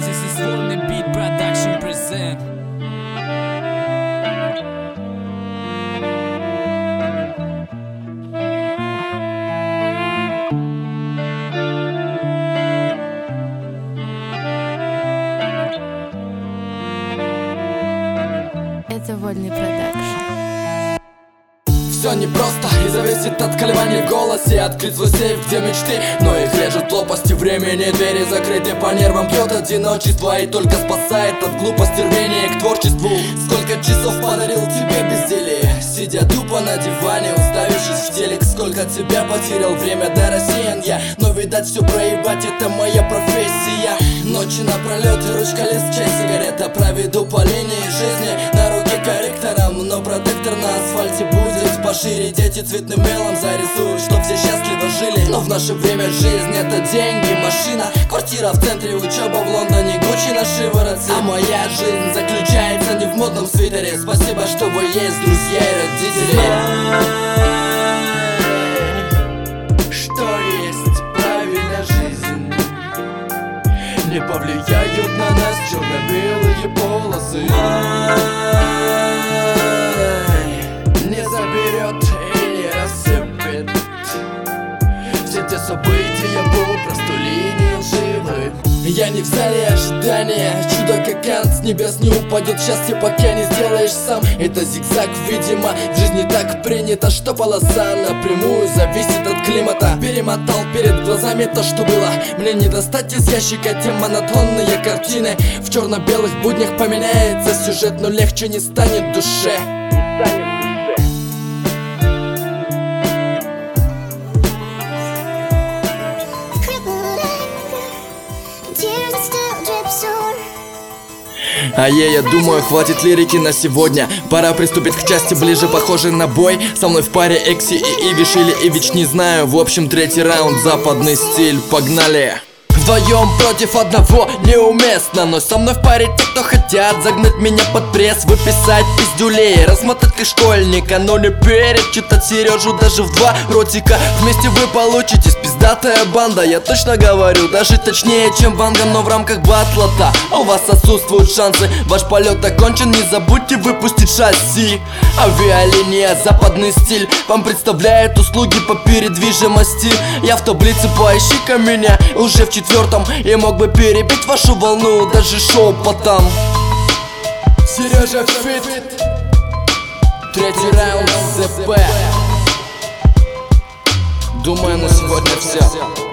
This is Volny Beat Production present. Это Вольный Продакшн. Все непросто и зависит от колебаний в голосе. Открыть свой сейф, где мечты, но их режут лопасти времени. Двери закрыты, по нервам бьет одиночество, и только спасает от глупости рвение к творчеству. Сколько часов подарил тебе безделие, сидя тупо на диване, уставившись в телек. Сколько тебя потерял, время до рассеян я. Но видать все проебать, это моя профессия. Ночи напролет и ручка лез, чай, сигарета. Проведу по линии жизни на руке корректором, но протектор на асфальте будет пошире. Дети цветным мелом зарисуют, чтоб все счастливо жили. Но в наше время жизнь — это деньги, машина, квартира в центре, учеба в Лондоне, Гуччи на шиворотце. А моя жизнь заключается не в модном свитере. Спасибо, что вы есть, друзья и родители. Что есть правильная жизнь, не повлияют на нас черно-белые полосы. Не заберет и не рассыпет все те события, попросту линии лживы. Я не в зале ожидания, чудо как Кант с небес не упадет. Счастье пока не сделаешь сам, это зигзаг, видимо. В жизни так принято, что полоса напрямую зависит от климата. Перемотал перед глазами то, что было. Мне не достать из ящика те монотонные картины. В черно-белых буднях поменяется сюжет, но легче не станет душе. Я думаю, хватит лирики на сегодня. Пора приступить к части ближе, похожей на бой. Со мной в паре Экси и Ивиш или Ивич, не знаю. В общем, третий раунд, западный стиль, погнали. Вдвоем против одного неуместно, но со мной в паре те, кто хотят загнать меня под пресс, выписать пиздюлей, размотать как школьника, но не перечитать Сережу даже в два ротика. Вместе вы получитесь пиздатая банда, я точно говорю, даже точнее, чем Ванга, но в рамках батлата у вас отсутствуют шансы. Ваш полет окончен, не забудьте выпустить шасси. Авиалиния западный стиль вам представляет услуги по передвижимости. Я в таблице, поищи-ка меня уже в четвертом, и мог бы перебить вашу волну даже шепотом. Сережа фит, третий раунд ЗП. Думаю, на сегодня все.